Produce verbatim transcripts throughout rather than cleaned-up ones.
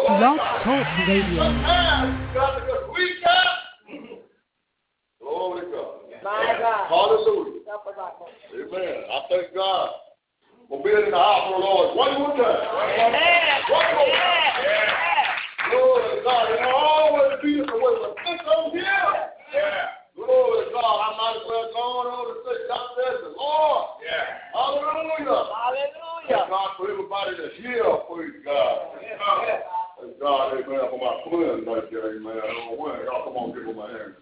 Blog Talk Radio. Glory to God. Hallelujah. Amen. I thank God for being in the house of the Lord one more time. Amen. One more time. Glory to God. It will always be the way we think on here. Yeah. Glory to God. I might as well go on to say, God says the Lord. Yeah. Hallelujah. Hallelujah. Thank God for everybody that's here. Praise God. Yeah. Thank God, amen, for my friends right there, amen. I don't know when. Y'all come on, give them a hand.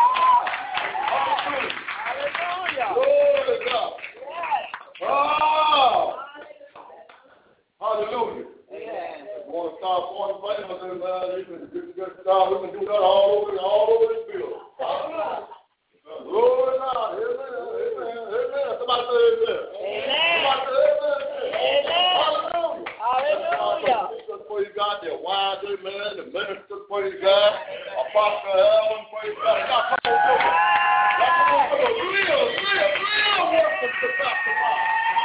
Hallelujah. Glory to God. Yes. Oh. Hallelujah. Yes. We want to start one thing, and uh, you can, you can just start. We can do that all over, all over this building. Hallelujah. Glory to God. Amen. Amen. Amen. Somebody say amen. Amen. Somebody say amen. Amen. Hallelujah. Hallelujah. Praise God, their wives, amen, the ministers, praise God, Apostle Allen, praise God. Y'all come on, come on. Y'all come on, come on. Real, real, real worship to God tomorrow.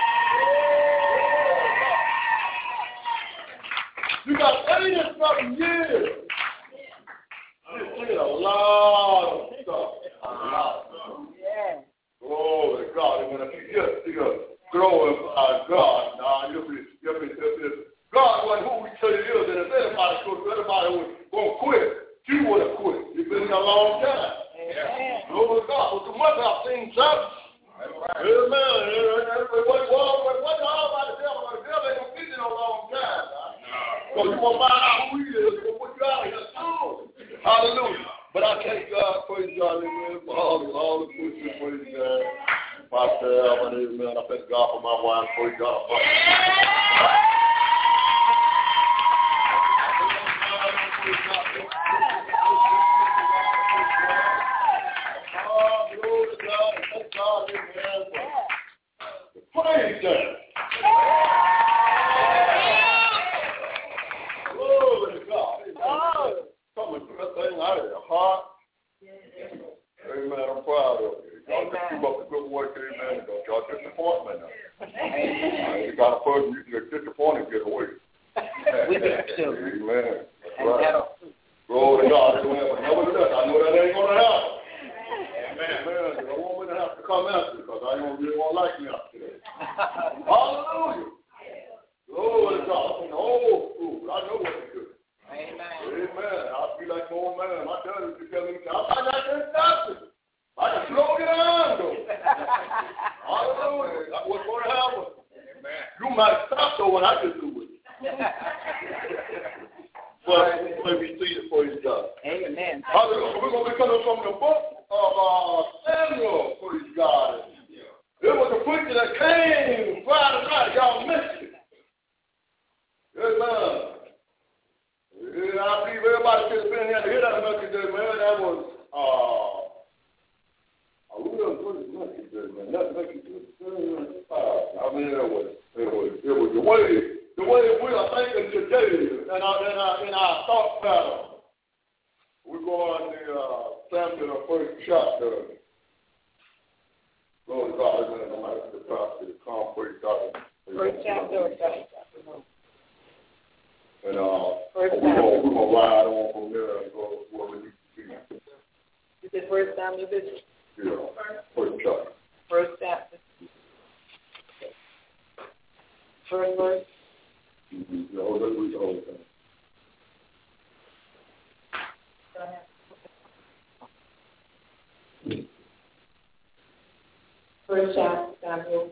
You got eighty-seven years. You did a lot of stuff. A lot of stuff. Yeah. Glory to God. And when if you just see us glorify God, now you'll be, you'll be, you'll be, God wasn't who we tell you is, and if anybody could, anybody was going to quit, you would have quit. You've been here a long time. Amen. Glory to God. For too much I've seen service. Amen. What what all about the devil? The devil ain't going to feed you no long time. So you want to find out who he is, you're going to put you out of here soon. Hallelujah. But I thank God, praise God, amen, for all the, all the pushing, praise God. Myself, and amen. I thank God for my wife, praise God. Praise God. Glory to God. Oh. Coming through that thing out of your heart. Amen. I'm proud of you. Y'all just keep up the good work, amen. Y'all disappoint me now. Amen. You got a person you can disappoint and get away. We do too. Amen. That's right. Glory to God. Nevertheless, I know that ain't going to happen. Amen. Amen. You don't want me to have to come after you because I don't really want to like me after that. Hallelujah. Glory to God. I'm an old school. I know what to do. Amen. Amen. I'll be like the old man. My daddy used to tell me, I'm not like that doctor. I can slow it down, though. Hallelujah. That's what's going to happen. Amen. You might stop, though, when I can do it. But let me see it for you, God. Amen. Hallelujah. We're going to be coming from the book of uh, Samuel, praise God. It was a preacher that came Friday night. Y'all missed it. Amen. Yeah, I believe everybody should have been here to hear that message there, man. That was, uh, I really good message there, man. That message was, uh, I mean, it was, it was, it was the way, the way we are thinking today in our, in our, in our thought pattern. We're going to, uh, Samuel, the first chapter. Lord God, amen. I'm at the top of the conference. First chapter or second chapter? And uh, we're going we're gonna ride on from there and go where we need to be. You said first time you visit? Yeah, first chapter. First chapter. First verse? Mm-hmm. Yeah, oh, let's read the whole thing. First chapter, Samuel.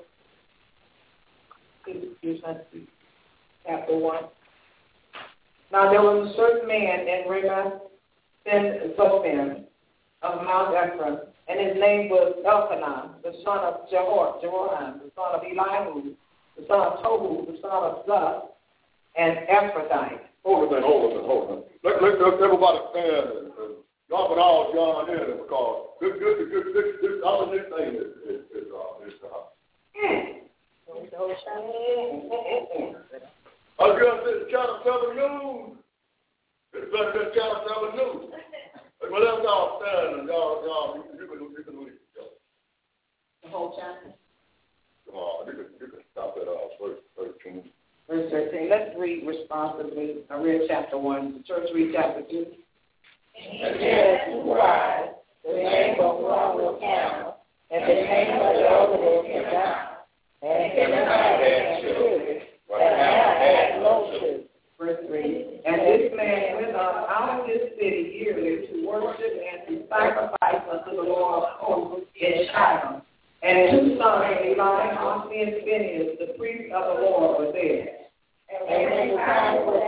Chapter one. Now there was a certain man in Ramoth ben Zophim of Mount Ephraim, and his name was Elkanah, the son of Jehor, Jehoram, the son of Elihu, the son of Tohu, the son of Zuph, and Ephrathite. Hold a minute, hold a minute, hold a minute. Let, let, let everybody stand and, and y'all can all join in because this, this, this, this, this, all of this thing is, is, is, uh, is, uh, I was going to say the Channel seven News. It's better than Channel seven News. But let y'all stand and y'all, y'all, you can, you can, you can read it. The whole chapter? Come on, you can, you can stop at uh, verse thirteen. Verse thirteen. Let's read responsibly. I read chapter one. The church read chapter two. And there are two wives. The name of one was Hannah, and the name of the other was Peninnah. And Peninnah had children, but Hannah had no children. Verse three. And this man went up out of this city yearly to worship and to sacrifice unto the Lord of hosts in Shiloh. And two sons of Eli, Hophni and Phinehas, the priest of the Lord, were there. And when the time was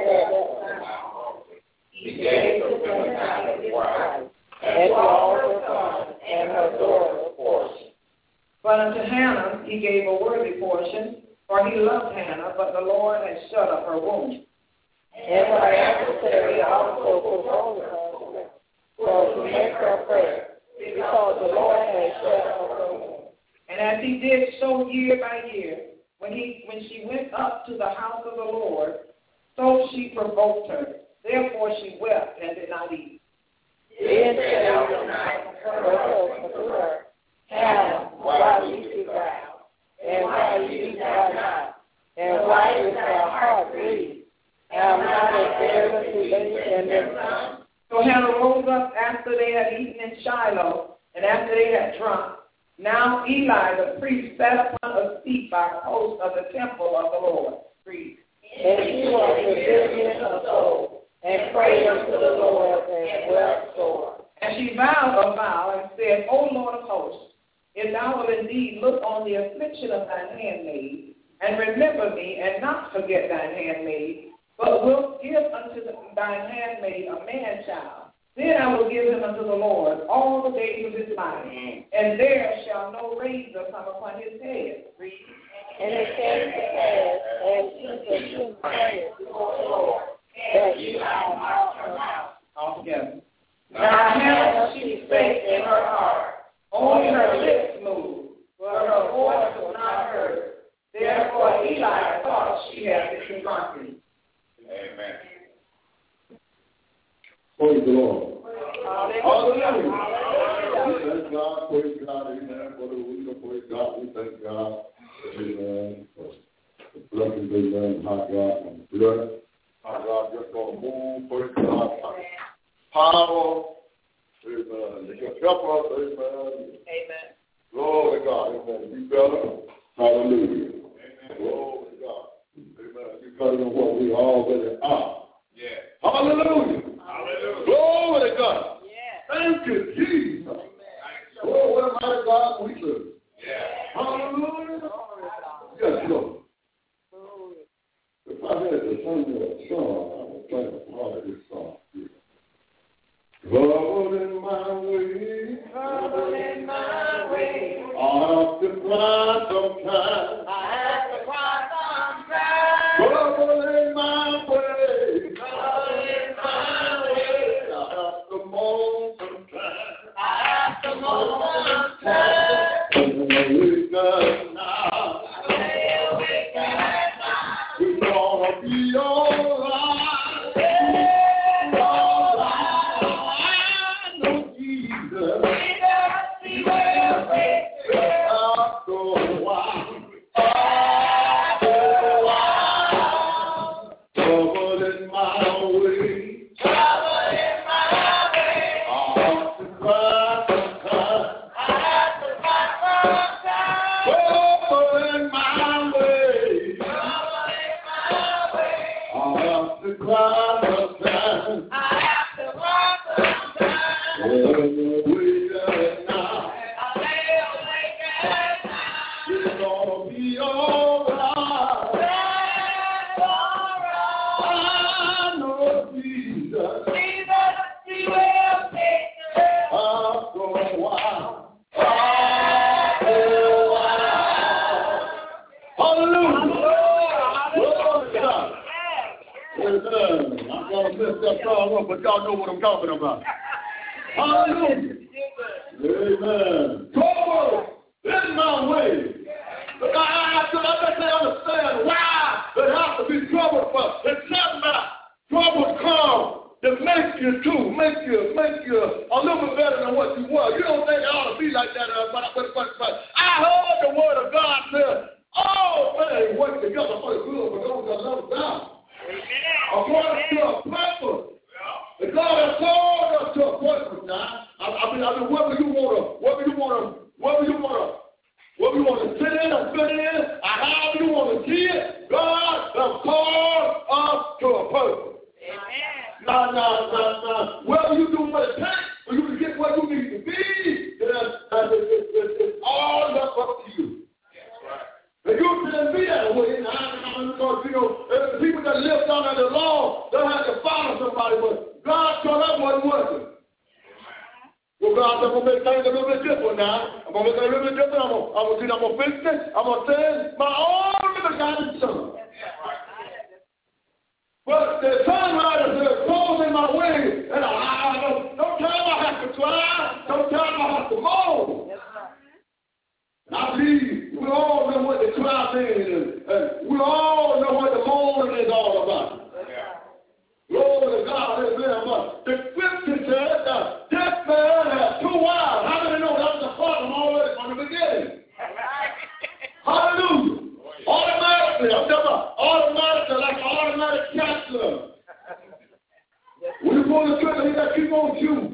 set, he gave the Peninnah his wife, and to all her sons and her daughter a portion. But unto Hannah he gave a worthy portion, for he loved Hannah, but the Lord had shut up her womb. And her adversary also provoked her for to make her prayer, because the Lord had shut up her womb. And as he did so year by year, when he when she went up to the house of the Lord, so she provoked her. Therefore she wept and did not eat. Then said Adonai her husband to her, Hannah, why weep thou? And why weep thou not? And why is thy heart grieved? Am not a parent to lay in their son? So Hannah rose up after they had eaten in Shiloh, and after they had drunk. Now Eli the priest sat upon a seat by a post of the temple of the Lord. Read. And he was a vision of soul, and prayed unto the Lord, and wept sore. And she vowed a vow and said, O Lord of hosts, if thou wilt indeed look on the affliction of thine handmaid, and remember me, and not forget thine handmaid, but wilt give unto thine handmaid a man child, then I will give him unto the Lord all the days of his life, and there shall no razor come upon his head. Read. And it came to pass, as Jesus took prayer before the Lord, that Eli mocked her mouth. Altogether. Now Hannah she spake in her heart, only her lips moved, but her voice was not heard. Therefore Eli thought she had been drunken. Amen. Praise the Lord. Hallelujah. We thank God, praise God, amen. For the week, praise God, we thank God, amen, for the blessings, amen, how God can bless, how God just going to move, praise God, power, amen. You can help us, amen. Amen. Glory to God, amen. Be better, hallelujah. Amen. Glory to God, amen. Be better than what we already are. Yeah. Hallelujah. Hallelujah. Glory to God. Yeah. Thank you, Jesus. Amen. Oh, what a mighty God we serve. Yeah. Hallelujah. Yes, Lord. If I had to sing a song, I would play a part of this song. Trouble in my way. Trouble in my way. I have to cry sometimes. I have to cry sometimes. Trouble in my way. Trouble in my way. I have to moan sometimes. I have to moan sometimes. Wake up now. Wake up now. We're gonna be all right. Yeah, all right. I know Jesus. He will make it. After a while. After a while. Trouble in my way. Trouble in my way. I have to cry sometimes. I have to cry sometimes. Trouble in my way. Trouble in my way. I have to cry sometimes. I have to cry sometimes. Oh, wait up now. I lay awake at night. It's gonna be all right. That's all right. I know Jesus. Jesus, He will take care. After a while. After a while. Hallelujah. Glory to God. Amen. I'm going to mess that song up, but y'all know what I'm talking about. Hallelujah. Amen. Trouble in my way. But I, I, I bet they understand why there has to be trouble for. It's not that trouble come to make you too, make you, make you a little bit better than what you were. You don't think it ought to be like that, uh, but, but, but, but I heard the word of God say, all things work together for the good for those that love God. According to a purpose. And God has called us to a purpose now. I, I mean, I mean, whether you want to, whether you want to, whether you want to, whether you want to sit in or fit in, or however you want to see it, God has called us to a purpose. Amen. Now, now, now, now, whether you do what it takes for you to get where you need to be, then uh, it, it, it, it's all up to you. And you shouldn't be that way. Because, you know, the people that live down under the law, they have to follow somebody, but God told us wasn't working. Well, God said, I'm going to make things a little bit different now. I'm going to make it a little bit different. I'm going I'm to, I'm going to fix it. I'm going to send my own little guided son. But the songwriter said, close in my way, and I, I, don't, don't tell them I have to cry. Don't tell them I have to moan. And I believe we all know what the cry means, and, and we all know what the moaning is all about. Glory to God, amen. But the scripture says that this man has two wives. How many know that was the problem already from the beginning? Hallelujah. Automatically, I'm talking about automatically, like an automatic counselor. When you go to church, you got to keep on shooting.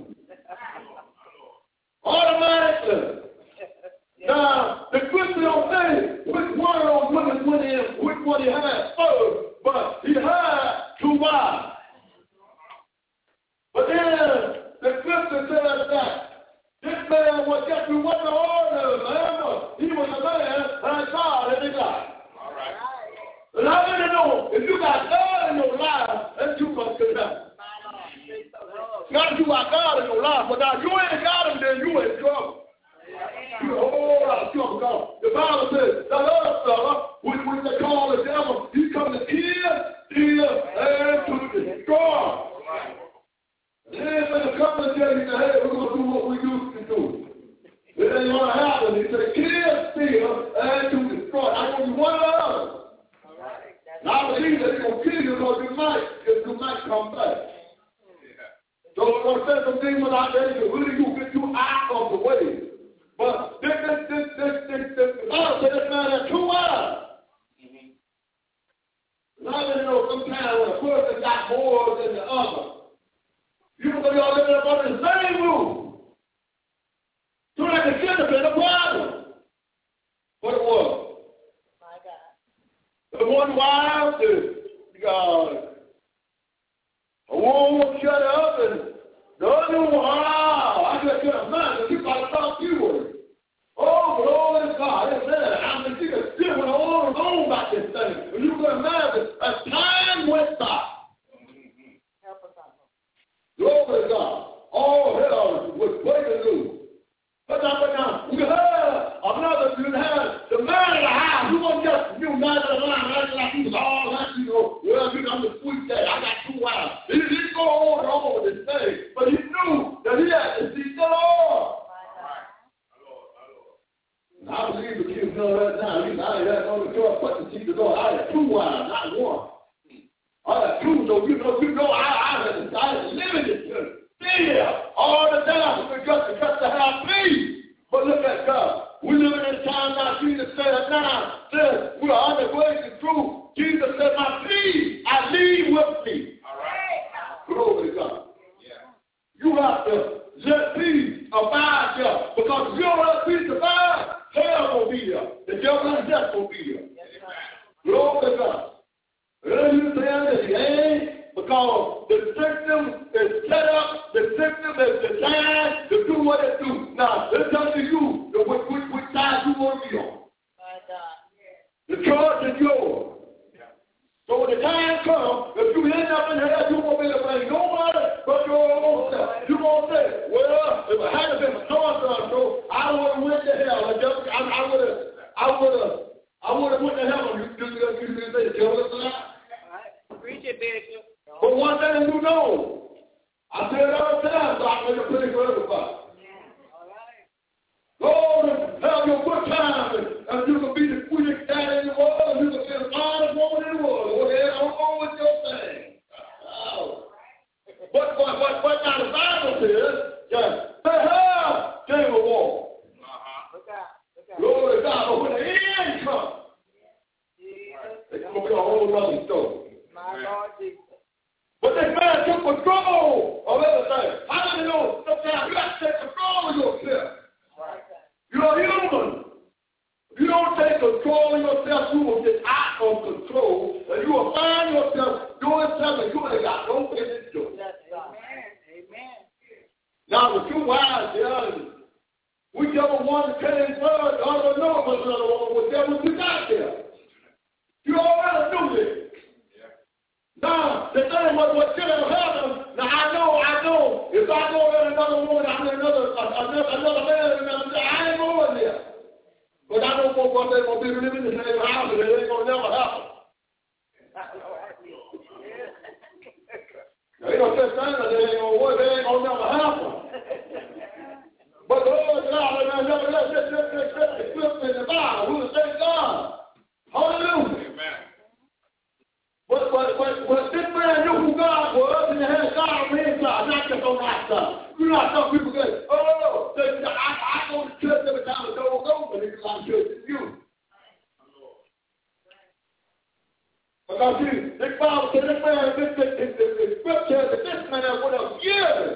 Automatically. Now, the scripture don't say which one of those women went in, which one he had first, but he had two wives. But then the scripture says that this man was just, he wasn't an ordinary man, but he was a man and God in his life. All right. And I want to know, if you got God in your life, that's too much to that. Not you got God in your life, but now you ain't got him, then you in trouble. You're a whole lot of trouble. God. The Bible says that other fella, which, which they call the devil, he come to kill, steal, and to destroy. And then when the company tells you, hey, we're going to do what we used to do. It ain't going to happen. He said, kill, steal, and to destroy. I want you one or the other. And I believe that he's going to kill you because you might, if you might come back. So I'm going to say some things out there that really you get you out of the way. But this, this, this, this, this, this, the Bible said this man had two wives. And I didn't know sometimes when a person got more than the other, you know, y'all living up under the same roof. So that it should have been a problem. But it was. My God. The one wife, the God, a woman shut up, and the other one, wow, I just can't imagine. You probably thought you were. Oh, glory to God. It's there. I mean, she could still went on and on about this thing. And you can imagine, as time went by, glory to God, all hell was breaking loose. But now, but now, we heard another, you had the man in the house. You wasn't just, you man in the line, like he was all that, you know, well, you know, I'm the sweet dad. I got two wives. He didn't go on and on with this thing, but he knew that he had to see the Lord. And I believe the kids know that now. He I had on the door, but to see the Lord. I had two wives, not one. I had two, so you know, you know, I, I had to, I had to live in this. Yeah, all the time we just to just to have peace. But look at God. We live in a time now. Jesus said it now. Says we are on the way to truth. Jesus said, "My peace I leave with me." All right. Glory to God. Yeah. You have to let peace abide there, because if you don't let peace abide, hell will be there. The devil and death will be there. Yes, glory to God. And you saying that he ain't. Because the system is set up, the system is designed to do what it do. Now, it's up to you the, which, which, which side you want to be on. My God. The choice is yours. Yeah. So when the time comes, if you end up in hell, you won't be able to blame nobody but your own self. You're going to say, well, if I hadn't been so-and-so, I would have went to hell. I would have, I would have, I would have went to heaven. You you say, devil is a lie. Preach it, Bishop. But one thing you know, I say it all the time, so I make a play for everybody. Yeah. All right. Go and have your good time, and, and you can be the sweetest guy in the world, and you can be the finest woman in the world. Well, yeah, don't go with your thing. Oh. But, but, but, but now the Bible says, yeah, they have came a war. Uh-huh. Look out. Look out. Glory to God. But when the end comes, the thing was what should have happened. Now I know, I know, if I go in another woman, I'm in another, another, another man, another, I ain't going there. But I know folks out there going to be living in the same house, and it ain't going to never happen. Now, ain't no such thing that they ain't going to work, they ain't going to never happen. But the Lord said, I will never let this, this, this, this, this, this in the Bible. Who will say God? Hallelujah. Amen. But, but, but, but this man knew who God was, and he had God on the inside, not just on the outside. You know how some people go, oh, they, I, I go to church every time the door's open, it's like church is you. Because see, this Bible said this man, this, this, this, this, this scripture, that this man would have given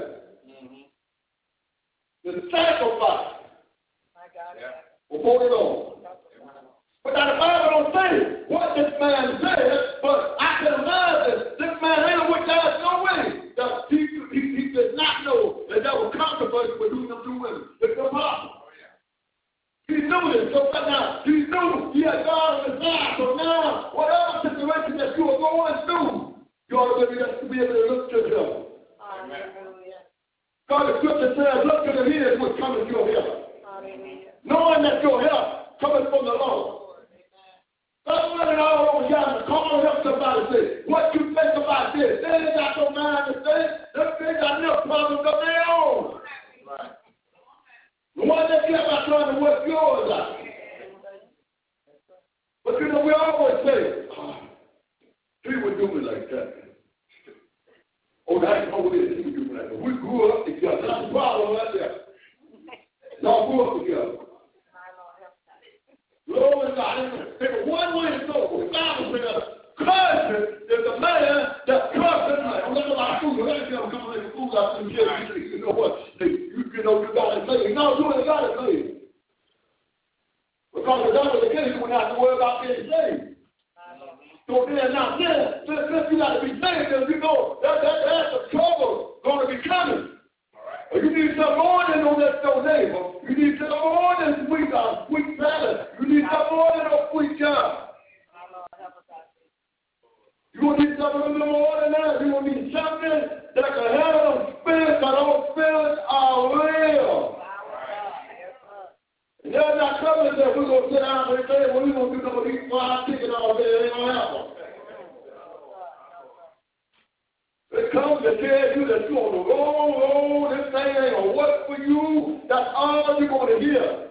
the sacrifice. My God. Yeah. Before the Lord. But now the Bible don't say what this man said, but I can imagine this man ain't with God no way. That he, he, he did not know that there was controversy between them two women. It's impossible. He knew this, so now he knew he had God on his side. So now, whatever situation that you are going through, you ought to be able to, be able to look to him. Hallelujah. God, the scripture says, look to the hills which cometh your help. Hallelujah. Knowing that your help cometh from the Lord. Stop running all over yonder. Call up somebody and say, what you think about this? They ain't got no mind to say. They got enough problems of their own. Right. The one that care about trying to work yours out. But you know, we always say, oh, he would do me like that. Oh, that's no way he would do me like that. We grew up together. That's the problem right there. Y'all grew up together. Lord God, there's one way to go. The Bible says, cousin is a man that cousin. I'm not about food. I'm not coming to food out in the You know what? You, you know, you got to say, no, you ain't got to say. Because the devil again, you wouldn't have to worry about being saved. So then, now, then, since you got to be saved, then you know that, that, that's a trouble going to be coming. You need some more than no that's no neighbor. You need some more than sweet, uh, sweet salad. You need some more than no sweet job. You're going to need something more than that. You're going to need something that can handle spirits, but those spirits are real. And they're not coming that we're going to sit down and say, well, we're going to do some of these fried chicken all day. It ain't going to happen. It comes to tell you that you're on the wrong road, this thing ain't going to work for you. That's all you're going to hear.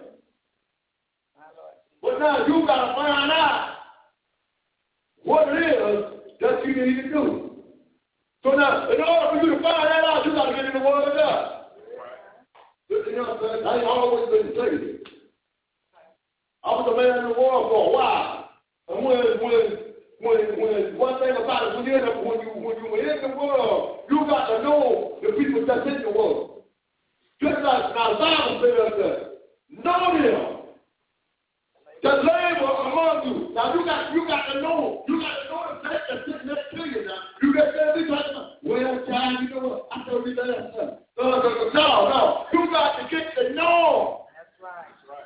But now you got to find out what it is that you need to do. So now, in order for you to find that out, you got to get in the Word of God. Listen, young man, I ain't always been saved. I was a man in the world for a while. And when, when, When, when one thing about it, when you're in the, when you when you in the world, you got to know the people that's in the world. Just like now, the Bible says that know them, that labor among you. Now you got you got to know, you got to know the place that's sitting next to you. Now you get there, you got to well, child, you know what? I told you that. No, no, no, you got to get to know. That's right. That's right.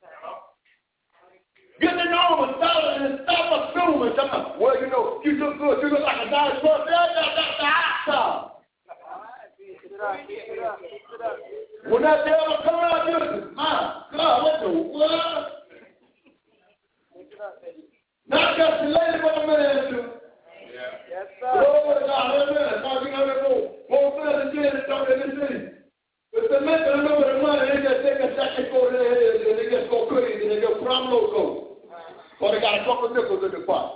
Get to know them and stop, and stop assuming something. Well, you know, you look good. You look like a nice person. That's the outside. When that devil come out, you say, my God, what the world? Not just the lady, but the man, too. Yes, sir. Glory to God. Amen. Now, you know, they go, go fill the jail and stuff in the city. If they make a little bit of money, they just take a second go to their head, and they just go crazy, and they go prom loco. Or they got a couple of nickels in the pot.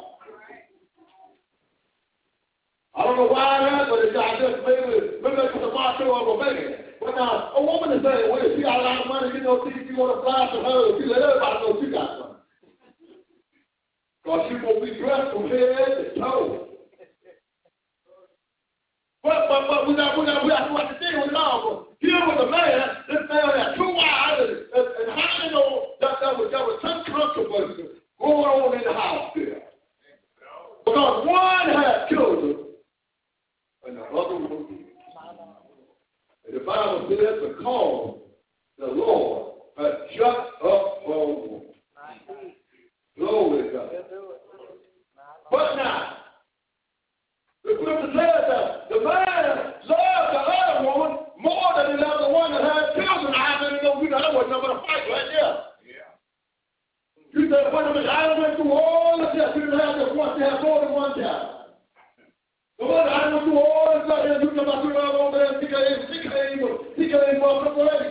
I don't know why that, but it's got just maybe, maybe it's the macho of a man. But now, a woman is saying, well, if she got a lot of money, you know, she, she want to fly to her, she let everybody know she got money. Because she won't be dressed from head to toe. But, but, but we got, we got, we got to watch the thing with it all. But here was a man, this man had two wives, and, and how do you know that there was, there was some controversy going on in the house there? Because one had children, and the other was dead. And the Bible says because the Lord had shut up her womb. Glory to God. But now, the scripture says that the man loved the other woman more than he loved the one that had children. I didn't know you know that wasn't nothing but a fight right there. Yeah. You said, wait a minute, I went through all of this. You didn't have just one, you had more than one child. The one I went through all this stuff, and you come out to the other over there, and she can't even, she can't even, she can't even walk up already.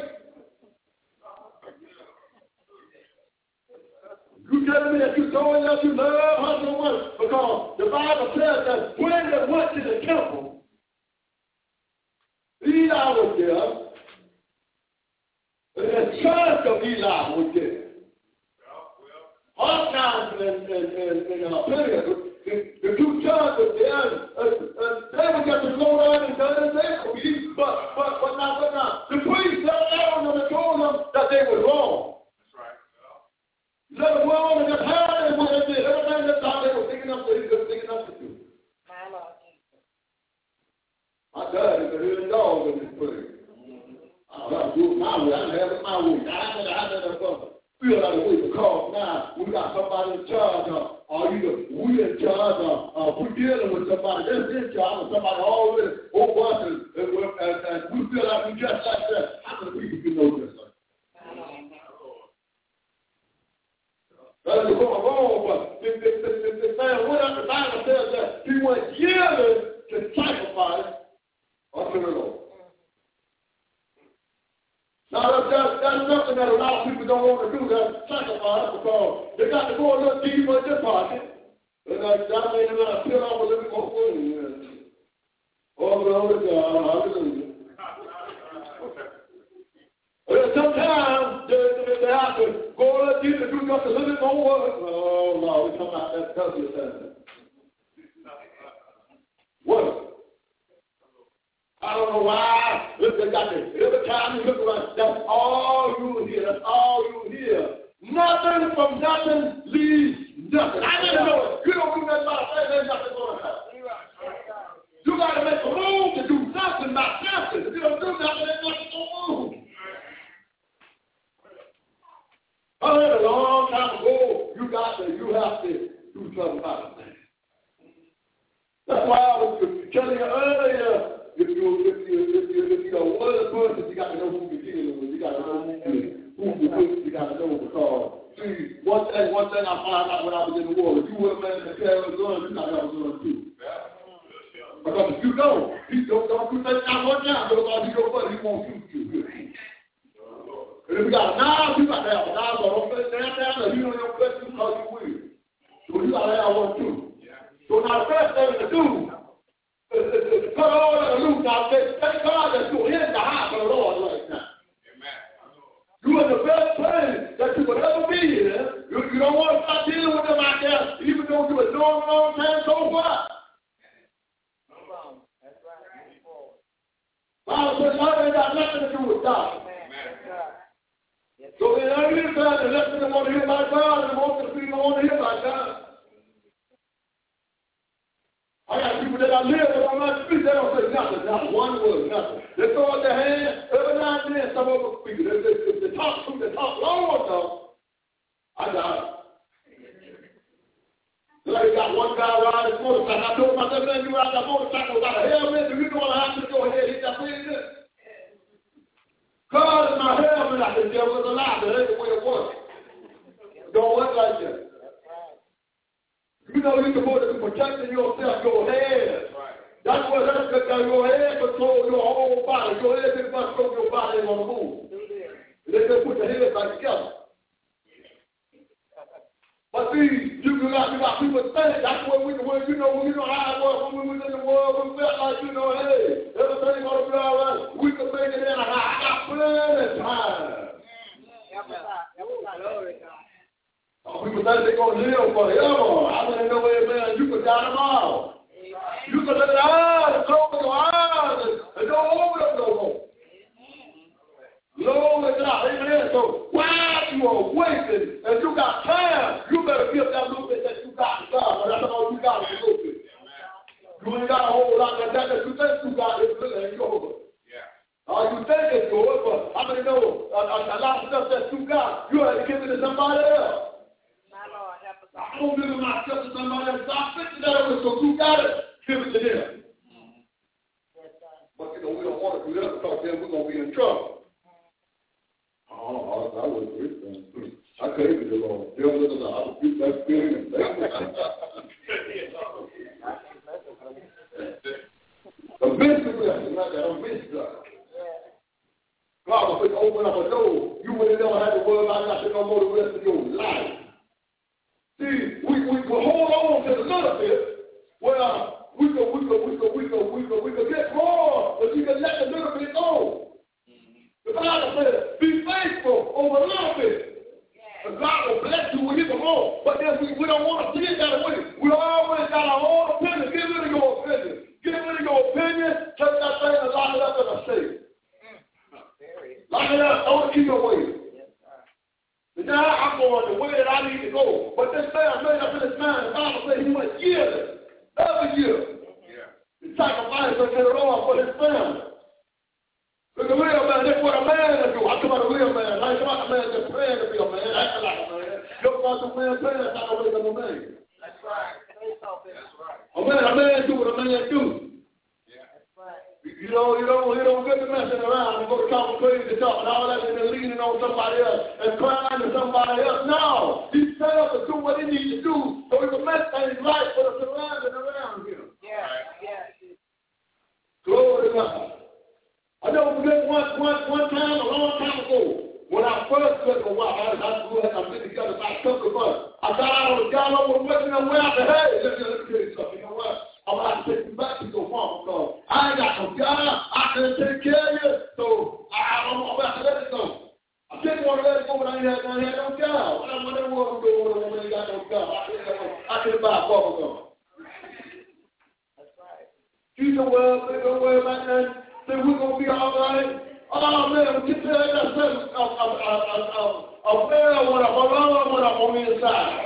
You telling me that you told us you love her so much because the Bible says that when they went to the temple, Eli was there, and the church of Eli was there. Oftentimes in, in, in, in uh, Pentecost, the, the two churches were there, and, and, and they would get to go down and done as they believed, but, but, but not, but not. The priests, they told them that they were wrong. Let them go and just have them what they did. Everything they thought they were thinking up to, they were thinking up to do. My Lord Jesus. My God is a little dog in this place. I got to do it my way. I have it my way. I never, I never feel like a way because now we got somebody in charge of, or either we in charge of, uh, we're dealing with somebody that's in charge of somebody already over us, and, and, and, and we feel like we just like that. How many people can know this? That's what's going on, but the, the, the, the, the man went up, the Bible says that he went yearly to sacrifice unto the Lord. Now, that's, that's, that's something that a lot of people don't want to do, that sacrifice, because they got to go a little deeper in their pocket. And that, that means they're going to peel off a little bit more food. Oh, glory to God, hallelujah. Well, sometimes they, they, they have to go a little deeper, do just a little bit more work. Oh, Lord, we're talking about that W thing. Work. I don't know why. Look, they got this. Every time you look around, that's all you hear. That's all you hear. Nothing from nothing leaves nothing. I didn't know it. You don't do nothing about it. There's nothing going to happen. You got to make a move to do something about something. If you don't do nothing, there's nothing going to move. I heard a long time ago, you got to, you have to do something about it. That's why I was telling you earlier, if you if you if you if you're a word person, you got to know who you're dealing with. You got to know who you're with. You got to know because see, one thing one thing I found out when I was in the war, if you were a man that carried a gun, you got to have a gun too. Because if you don't, he don't don't do that not one time, because he's your buddy, he won't shoot you. And if you got a knife, you got to have a knife, but don't put it down there, you know your question because you will. So you got to have one too. So now the first thing to do is to cut all that loose. Now thank God that you're in the house of the Lord right now. Amen. You are the best place that you could ever be in. You, you don't want to start dealing with them out there, even though you were doing a long time, so what? That's right. Bible says God ain't got nothing to do with God. So in every time, the less people want to hear about God, and the most people want to hear about God. I got people that I live with on my street, they don't say nothing, not one word, nothing. They throw out their hands, every now and then, some of them speak. If they, if they talk to they talk long enough, I got it. Like got one guy riding his motorcycle. I told him, I said, man, you ride that motorcycle without a helmet, do you know what I have to go ahead and hit that thing in? God is my helmet, I said, there was a lie, but that's the way it works. Don't work like that. You know you're supposed to be protecting yourself, your head. Right. That's what that's because your head controls your whole body. Your head is what controls your body on the move. They just put the head back together. But see, you got you got people think that's what we when you know you know how it was when we was in the world, we felt like, you know, hey, everything's gonna be all right. We can make it in a high. I got plenty of time. Glory God. Oh, people think they're going to live forever. I want to know, amen, you could die tomorrow. Amen. You could let it out and close your eyes and, and don't open up no more. Glory to God. Amen. So while you are waiting and you got time, you better give that little bit that you got to God. That's all you got is a little bit. You ain't got a whole lot of that that you think you got is really ain't yours. Uh, you think it's yours, but I mean, no, a, a, a lot of stuff that you got, you have to give it to somebody else. I don't give it myself to somebody else. Stop fixing that over, so you got it. Give it to them. through that because then we're going to be in trouble. Oh, I was with them. I came to the Lord. Devil is alive. I was that spirit. A mystery blessing like that. A mystery. God will open up a door. You would never have to worry about nothing no more the rest of your life. See, we, we could hold on to the little bit where we could, we could, we could, we could, we could, we could get more, but you can let the little bit go. The Bible says, be faithful over a little bit. And God will bless you with even more. But then we, we don't want to see it that way. We always got our own opinion. Get rid of your opinion. Get rid of your opinion. Take that thing and lock it up in a safe. Lock it up. Don't keep it away. Now I'm going the way that I need to go. But this man made up in his mind. The Bible says he went yearly. Every year. Yeah. He sacrificed unto the Lord for his family. Look, a real man, that's what a man will do. I come out a real man. I come out a man that's praying to be a man, acting like a man. You're about to man praying, that's not a regular man. That's right. That's right. A man, a man do what a man do. Yeah. That's right. You know, you don't, you don't get to messing around and go to talking crazy talk and all that and then leaning on somebody else and crying to somebody else. No. He set up to do what he needs to do so he can make things right for the surrounding around him. Yeah. Yeah. Glory to God. I don't forget one, one, one time, a long time ago, when I first met my wife, I, I grew up, I've been together about a couple of months. I got out of the job, I was working on where I said, hey, let me, let me tell you something. You know what? I'm about to take you back to your farm because I ain't got no job. I can't take care of you, so I, I'm about to let it go. I didn't want to let it go, but I ain't had, I ain't had no job. I don't want to go when I ain't got no job. I couldn't buy a bubble gum. That's right. You know, well, don't worry about that. Then we're going to be all right. Oh, man, we can tell you that a, a, a, a, a bear went up, a lion went up on the inside.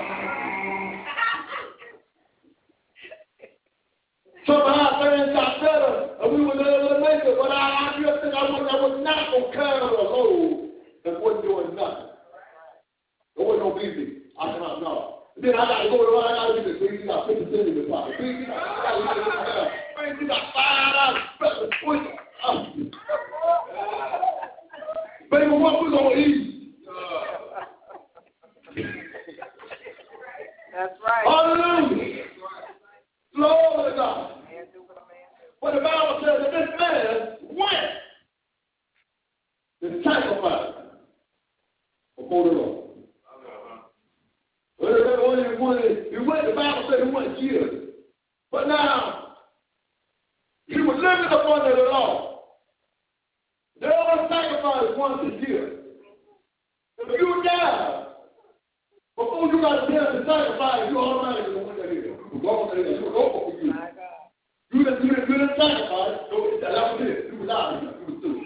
Somehow things got better, and we were able to make it, but I, I just think I was, I was not going to carry a load that wasn't doing nothing. There wasn't no B B. I said, no, no. Then I got to go to I got to get the B B. got fifty cents in the pocket. B B got, got five dollars. Um, baby, what we gonna eat? That's right. Hallelujah. Glory to God. But the Bible says that this man went to sacrifice before the Lord. Well, he went, the Bible said he went years. But now, he was living up under the law. They only sacrifice once a year. If you die, before you got to tell the sacrifice, you automatically go into here. You go into here. You go for you. You didn't, you didn't, you didn't sacrifice, so that was it. You was out here. You was through.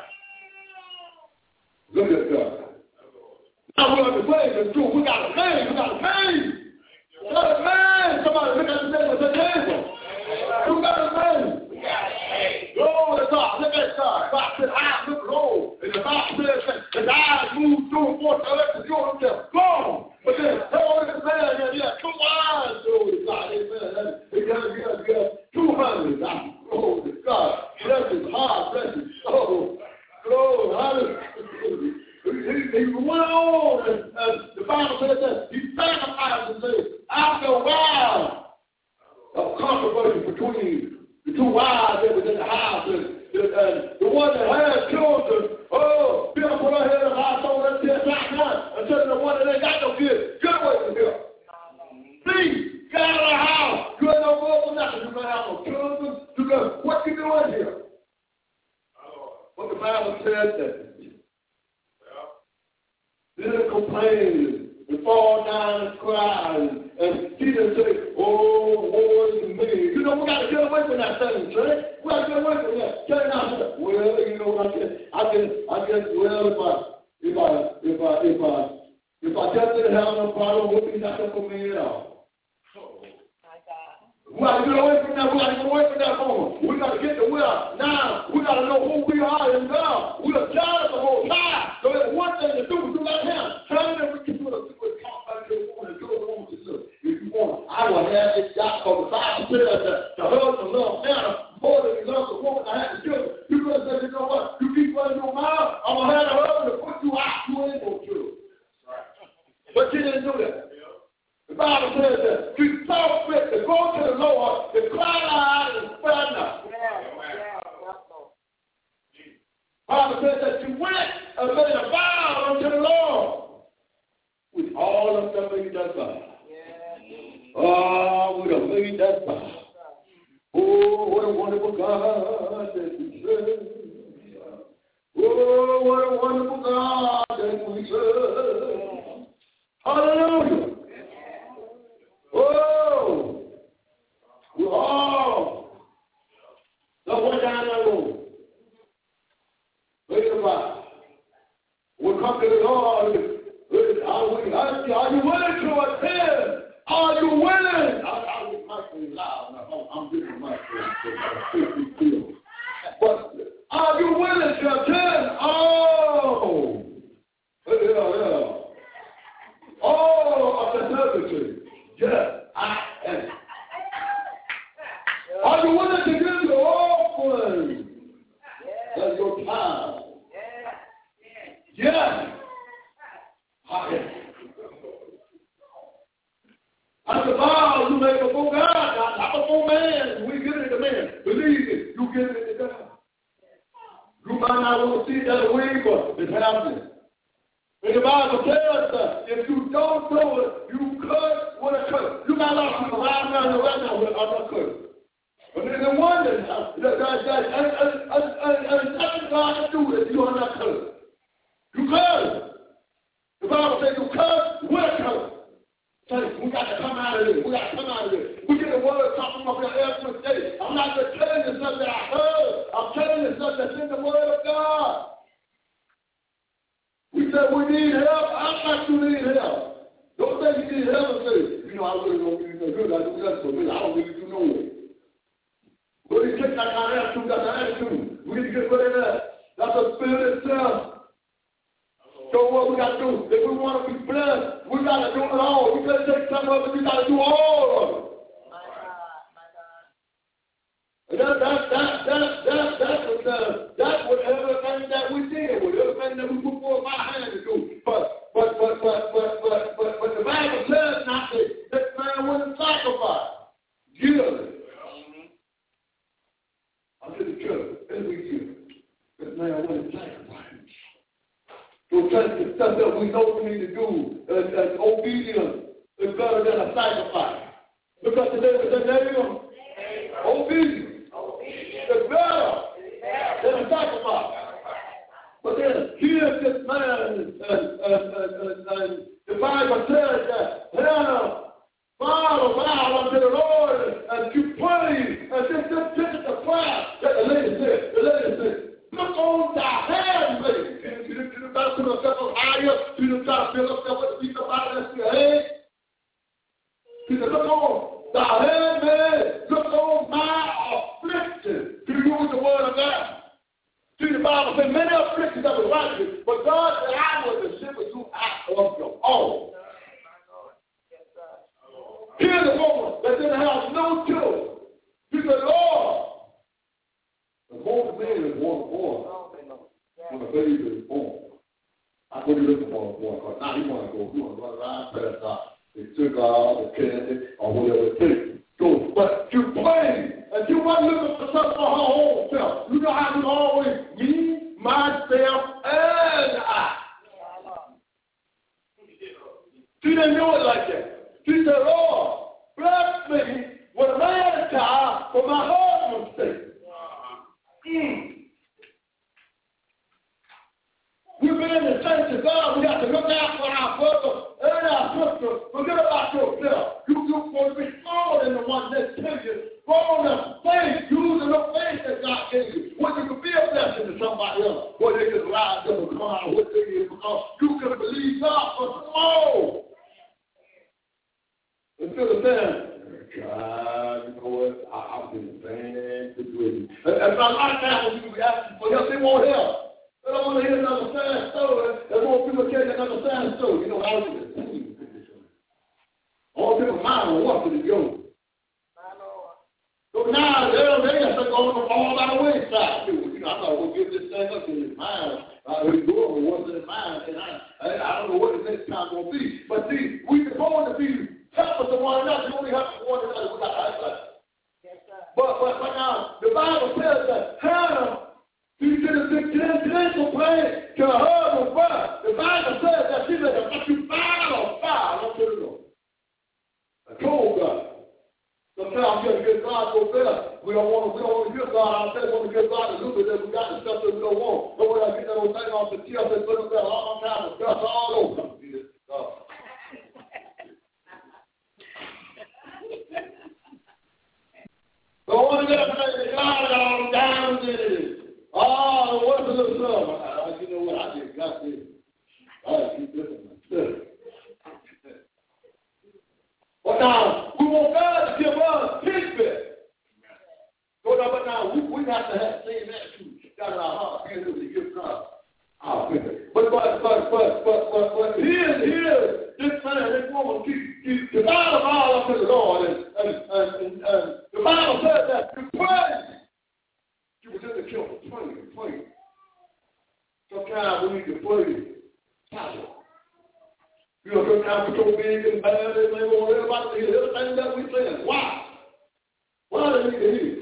Yeah. Look at God. Now we have to pray the truth. We got to pay. We got to pay. We got to pay. Somebody look at the table and say, table. You got to pay. Glory to God. Look at God. God said, I look low. And the Bible says that his eyes move through and forth to let the joy himself. Go. But then, tell this man that he had two eyes. Glory to God. Amen. He got, he got, he got two hundred. Glory to God. Bless his heart. Bless his soul. Glory. Hallelujah. He, he went on, and, and the Bible says that he sacrificed and said, after a while of controversy between the two wives that was in the house, and, and the one that had children, oh, Bill put her head in the household and said, right now, and said to the one that ain't got no kids, get away from here. See, get out of the house. You ain't no more for nothing. You don't have no children. You go, what you doing here? But the Bible says that didn't complain and fall down and cry and, and he didn't say, oh, woe is me. You know, we got to get away from that thing, Trey. We got to get away from that. Tell you now, well, you know what I said? I guess, I guess, well, if I, if I, if I, if I, if I just didn't have no problem with me, that's not for me at all. We got to get away from that. We got to get away from that moment. We got to get to where now we got to know who we are in God. We are child of the Most High. So there's one thing to do. Do like him. Tell them we can do it. Talk about your woman and do it on yourself. If you want, I will have this job because the Bible says that the husband loves Hannah more than he loves the woman that had the children. You could have said, Bible says that you went and made a vow unto the Lord with all of them made that vow. Oh, we have made that vow. Oh, what a wonderful God that we serve. Oh, what a wonderful God that we serve. Hallelujah. Oh, we're all the one down the road. Wait a while. We'll come to the Lord. Are, we, are you willing to attend? Are you willing? I, I was not loud. Now, I'm getting my friend. But are you willing to attend? Oh, yeah, yeah. All of the services. Yes, I am. Are you willing to give your offering? That's your time. Yes, I am. That's the vow you make before God, not, not before man. We give it to man. Believe it, you give it to God. You might not want to see it that way, but it's happening. And the Bible tells us, if you don't do it, you curse with a curse. You got a lot of people lying down there right now with another curse. But then they wonder, that, that, that, that, and, and, and, and, and nothing God can do if you are not cursed. You curse. The Bible says you curse with a curse. We got to come out of this. We got to come out of this. We get the word talking about here every day. I'm not just telling you something that I heard. I'm telling you something that's in the word of God. We said we need help. I'm not you need help. Don't say you need help and say, you know, I really don't really know good. I do that for me. I don't really do no way. But you take that kind of attitude, that's an attitude. We need to get rid of that. That's a spirit itself. So what we got to do, if we want to be blessed, we got to do it all. You can't take some of it, you got to do all of it. My God, my God. And that, that, that, that, that, that's, what, uh, that's what everything that we did with, everything that we put forth our hand to do. But, but, but, but, but, but, but, but the Bible says not that this man wouldn't sacrifice. Yearly. I said to the church, every year, this man wouldn't sacrifice. So just the stuff that we know we need to do as, as obedience is better than a sacrifice. Because today was the name obedience. It's better than a sacrifice. But then here's this man, and, and, and, and, and the Bible says that Hannah vowed a vow unto the Lord, and, and she prayed, and this, this, this is the prayer that the lady said. The lady said, look on thy handmaid. She didn't try to put herself on higher. She didn't try to fill herself with the people out of her head. She said, look on thy handmaid. Look on my affliction. She used the word of God. See, the Bible says many afflictions of the righteous, but God said, I will deliver you out of them all. Here's a woman that didn't have no children. She said, Lord, the more the man is born, born, when the baby is born, I put it looking for a boy, because now he want to go, he want to run around, pass out, the cigar, the candy, or whatever it takes. So, but you played, and you weren't looking for something for her whole self. You know how you always, me, myself, and I. She didn't do it like that. She said, Lord, bless me with a man child for my husband's sake. Mm. We've been in the church of God. We have to look out for our brother and our sister. Forget about yourself. You, you're supposed to be stronger than the one next to you. Strong enough faith, using the faith that God gave you. When you can be a blessing to somebody else, where they can rise up and come out of what they is, because you can believe God for tomorrow. Instead of saying, God, you know what, I, I've been saying to do it. And, and I like that when people ask for help, they want help. They don't want to hear another sad story. They want people to tell you another sad story. You know how it is. All people mind on what did it go. So now they're they have to go all by the wayside. You know, I thought we'll give this thing up in his mind. Uh, he's going with what's in his mind. And I, I, I don't know what the next time will be. But see, we're supposed to be helpers to one another. You only help one another without that. Yes, sir. But, but, but now, the Bible says that Hannah, she did a big ten, ten complained to her husband, but the Bible says that she said, but you find a fire unto the Lord. I told God. Sometimes we have to get God so better. We don't want to, we don't want to hear God. I said, we want to give God a little bit that we got the stuff that we don't want. But when I get that old thing off the tip, they put up there all the time, the dust all over. So I want to get up and say, God, all the diamonds in it. Oh, what's the little stuff? I, you know what? I just got this. I just keep this in myself. But now, we want God to give us his best. So now, but now, we, we have to have the same attitude. God in our heart, we to give God our best. But, but, but, but, but, but, but here, here, this man, this woman, keep, keep the Bible all up to the Lord. And, and, and, and, and the Bible says that you pray. You was in the kill, pray, pray. Sometimes we need to pray. Power. You know, sometimes we're so big and bad, and they want everybody to hear everything that we say. Why? Why do they need to hear?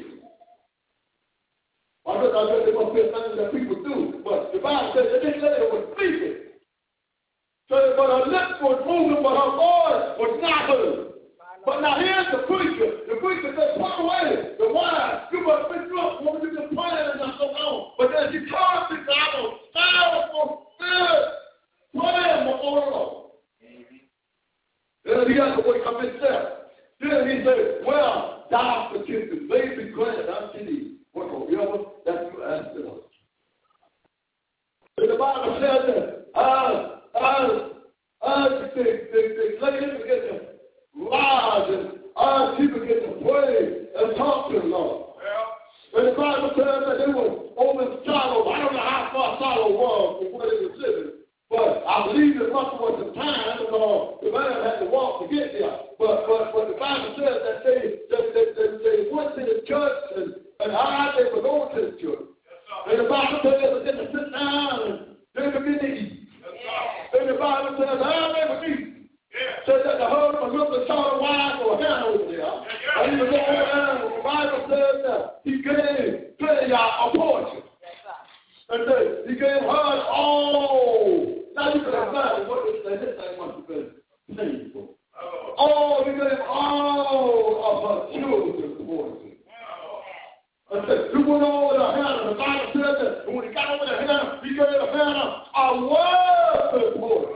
I guess I guess there must be things that people do. But the Bible says that this lady was speaking. So, but her lips were moving, but her voice was not heard. But now here's the preacher. The preacher said, put away the wine. You must be drunk. Woman, you can pray and not so on. But then she told me, I'm a powerful spirit. Pray before the Lord. Then he got to wake up himself. Then he said, well, thou petition may be granted unto thee. Whatsoever that you ask of us. And the Bible says that uh, uh, uh, the, the, the ladies begin to rise and uh, people begin to pray and talk to the Lord. Yeah. And the Bible says that they were over in Sodom. I don't know how far Sodom was from where they were living. But I believe it must have was some time because the man had to walk to get there. But but but the Bible says that they that they, they, they went to the church and, and how they were going to the church. And the Bible says they began to sit down and they began to eat. And the Bible says how they would eat. Yeah. Says that the husband looked and saw the wife or Hannah over there. Yeah, yeah. And he was looking around. The Bible says that he gave Penny a portion. And then he gave her all. Now you can imagine what this thing, this thing must have been painful. Oh, he gave all of her children portion. I said, you went over to Hannah. The Bible says that and when he got over to Hannah, he gave Hannah a worthy portion.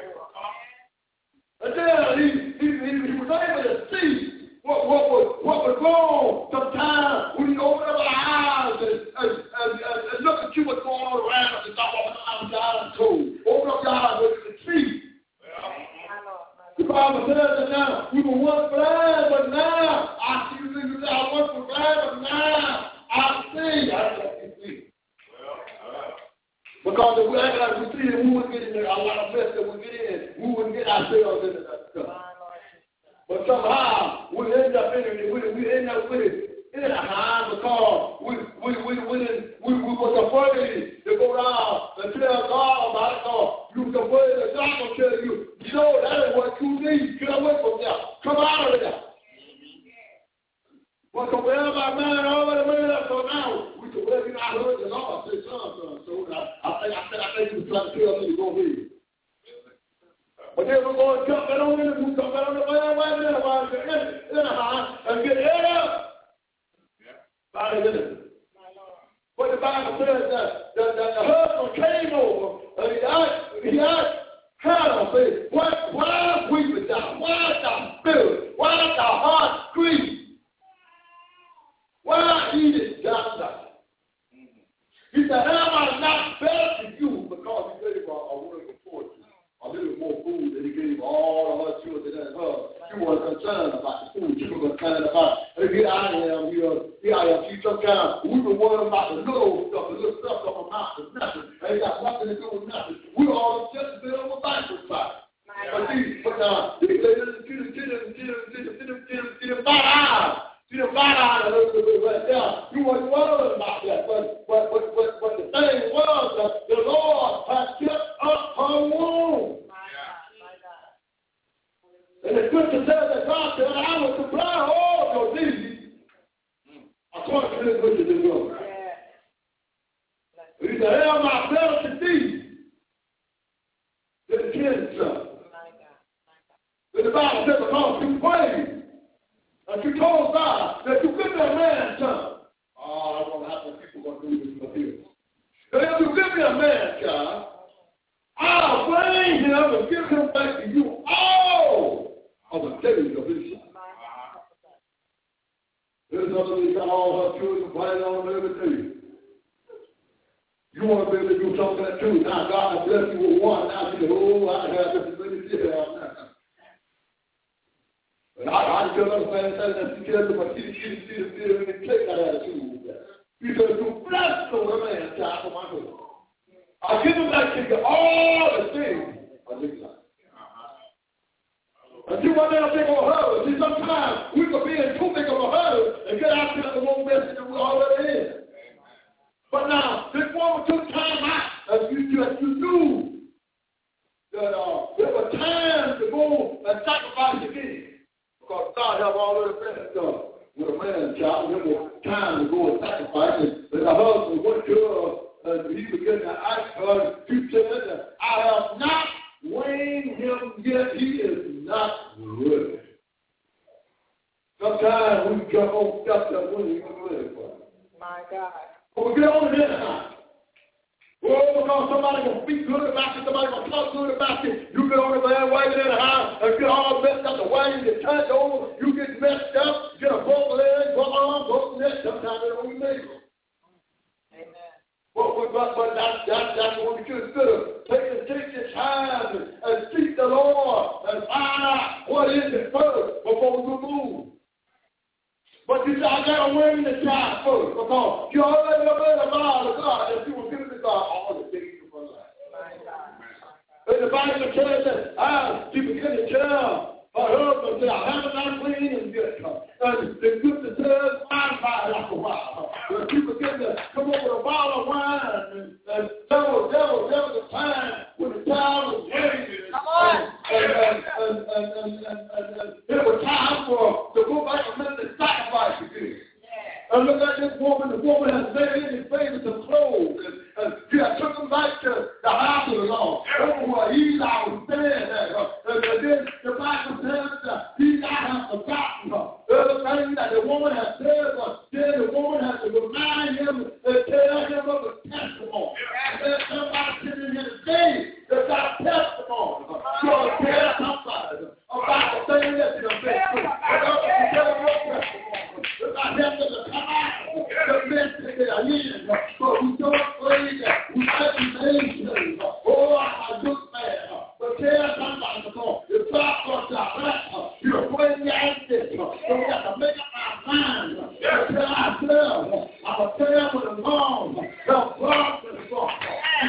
And then he, he, he, he was able to see what, what, was, what was wrong sometimes when he opened up our eyes and, and, and, and, and look at you what's going on around us and start walking out God and cold. Open up your eyes so you can see. The Bible says that now we were once blind, but now I see you. I once was blind, but now I see. I see. Because if we act like we see it, we wouldn't get in there. A lot of mess that we get in, we wouldn't get ourselves into that stuff. But somehow we end up in it. We, we end up with it anyhow because we we we we didn't, we, we was afraid to go down and tell God about it. Because you was afraid that God will tell you, you know, that is what you need. Get away from there. Come out of there. But so well, my man already made up. So now we said, well, you know, I heard the Lord say, son, son. So I, I think I said, I think he was trying to tell me to go ahead. But then we're going to jump that on in the boot, jump that on the way, way, way, way, and get it up. By the But the Bible says that, that, that the husband came over and he asked, he asked Hannah, said, why, why weepest thou? Why is thou spirit? Why is thy heart grieved? Why eatest thou not? He said, am I not better to you because you gave a, a word of fortune? A little more food than he gave all of her children and her. She was concerned about the food. She was concerned about, hey, here I am, here, here I am. See, sometimes we were worried about the little stuff, the little stuff of a mountain, nothing. Ain't got nothing to do with nothing. We all just build on a Bible side. But see, but now, she didn't, she didn't, she didn't, she didn't, she didn't, she didn't, she didn't bite out. She didn't bite out a little bit right there. You weren't worried about that. But, but, but, but, but the thing was that the Lord has kept up her womb. And the scripture says that God said, I will supply all your needs according to this which is in your. He said, am I better Bible says because you prayed, and you told God that you give me a man child. Oh, I don't know how many people are going to do this for you. But if you give me a man child, I'll bring him and give him back to you all of the days of his life. There's another thing got all her children playing on them every day. You want to be able to do something like that too. Now God has blessed you with one. Now you say, oh, I have this as many kids now. But I, I just understand that she tells me, but she, she, she, she, she didn't take that attitude with that. He said, you blessed the man child for my good. I'll give him back to you all the things of this life. And see what they'll think of a hurdle. See, sometimes we could be in too big of a hurdle and get out there the wrong message that we're already in. But now, this woman took time out, as you just you knew that uh, there was time to go and sacrifice again. Because God have already finished uh, with a man child. There was time to go and sacrifice. And, and the husband went to her, and he began to ask her, she said, I have not weaned him yet. He is not ready. Sometimes we jump on stuff that we ain't ready for. My God. But we get on it anyhow. Oh, because somebody can speak good about you, somebody can talk good about you. You get on the bandwagon anyhow and get all messed up the way you get turned over, you get messed up, get a broken leg, broken arm, broken neck. Sometimes they don't even make it. Amen. But, but, but, but that's, that's, that's what we should do. Take, take your time and, and seek the Lord and find out what is it first before we move. But you say, I got to win the child first because you already obeyed the law of God that you will give to God all the days of your life. And the Bible says that I, she began to tell her husband, say, I haven't not clean and get her. And the good to tell wine by like a while. And she began to come up with a bottle of wine and, and there was, there was, there was a time when the child was waiting. Come on. And, and, and, and, and, and, and, and it was time for to go back and make the sacrifice again. And look at this woman. The woman has made in his favor some clothes. And, and she had took him back to the house of the Lord. Over where Eli was staying at. And, and then the Bible says that Eli has forgotten her. Everything that the woman has said, but then the woman has to remind him and tell him of the testimony. And there's somebody sitting here today that's got a testimony. So tell somebody about the thing that you've been through. And don't you tell your testimony. About helping to come out the mess that they are in. But we don't afraid that we might be made. Oh, I'm a good man. But tell somebody because if God wants to direct her, you're afraid to ask this. So we have to make up our mind. Tell ourselves, I'm going to tell with the wrong. Tell God with the wrong.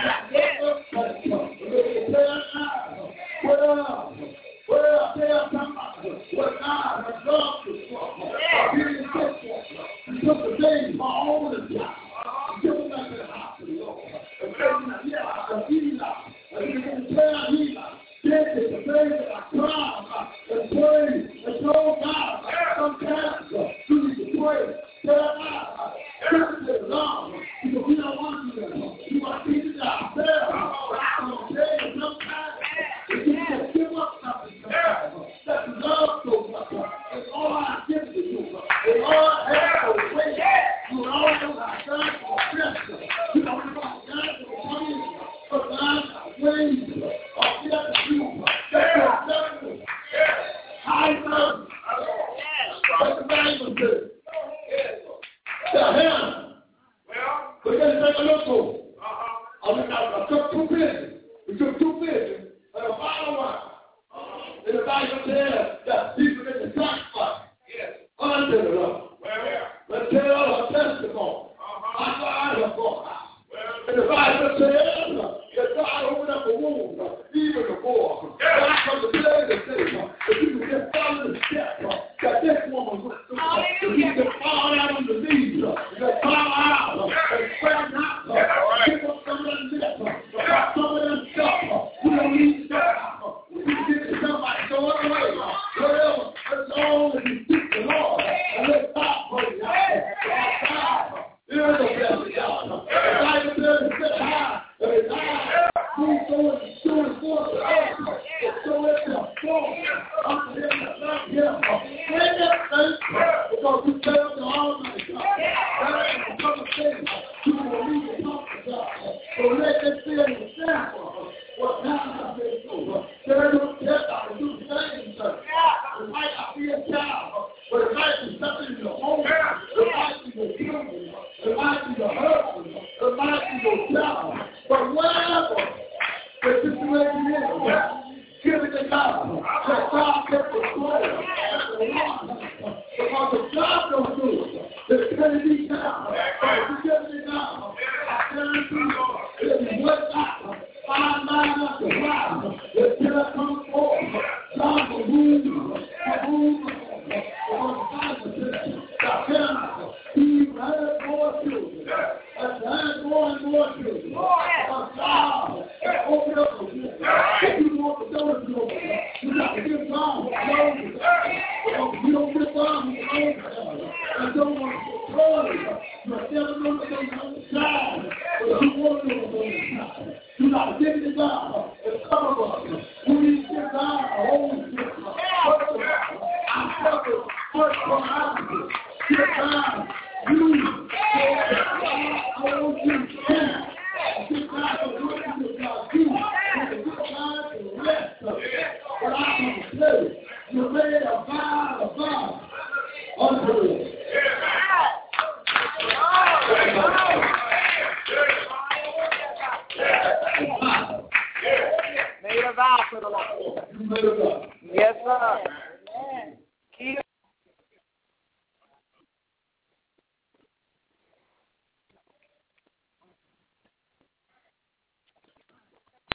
Well, well, tell somebody what God has done to us. He took the days for all the time. He took them back to the house of the Lord. And said, yeah, and Eli. And you can tell Eli, this is the day that I cry and pray and told God. Sometimes you need to pray. Tell God, listen to the Lord. Because we don't want to do that. You want to teach it ourselves. I'm going to tell you sometimes. If you just give up something sometimes, that love so much. It's all I give to you. It's all I have to wait. You all know how God will bless you. You don't know how God will come in. But God will wait. Or get to you. That's your blessing. I love you. What the Bible says. Tell him. We're going to take a look for him. I took two business. We took two business. And a bottle of wine. And the Bible says that people get the sacrifice unto the Lord. But tell her testimony. I got her for her. And the Bible says that God opened up a womb, even before. God from the blood of Satan. If you can just follow the steps that this woman went through. If you can fall out on the knees, you can fall out and spread out. Pick up some of them steps. Drop some of them stuff. We don't need stuff. We can get to somebody go away. Whatever. As long as you seek the Lord and let God pray out. There is a blessing, God. The Bible says, sit high let them see an example what time I've been through. There is no test I can do things. It might not be a child, but it might be something in your home. It might be your children. It might be your husband. It might be your child. But whatever the situation is, give it to God. Let God get the glory. Because if God don't do it, it's going to be down. But if you give it now, I guarantee you, if you went out, five nine after five, the killer comes forth. God will move, will move. Because God will say, God, He has more children. And has more and more children. Because God has opened up the door. If you want the door to open, you got to give God what closes. Because if you don't give God what closes, and don't want to control it, you'll never know what's on the side. But you want to know what's on the side. You got to give it to God. And some of us, we need to give God a whole system. I'm talking first from Africa. Give God you. I want you to stand. Give God the work of God. You. And give God the rest of it. But I'm going to tell you, you made a vow of God unto it. Made a vow for the Lord. You made a vow. Yes, sir. Keep